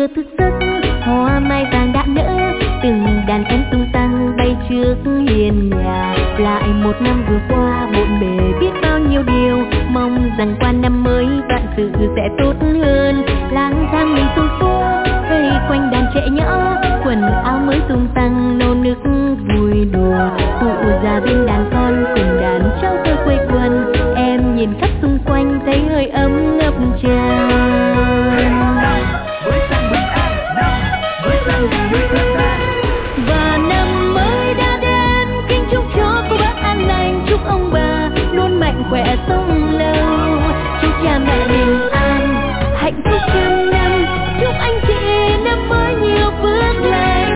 thức giấc, hoa mai vàng đã nở, từng đàn em tung tăng bay trước hiên nhà. Lại một năm vừa qua bộn bề biết bao nhiêu điều, mong rằng qua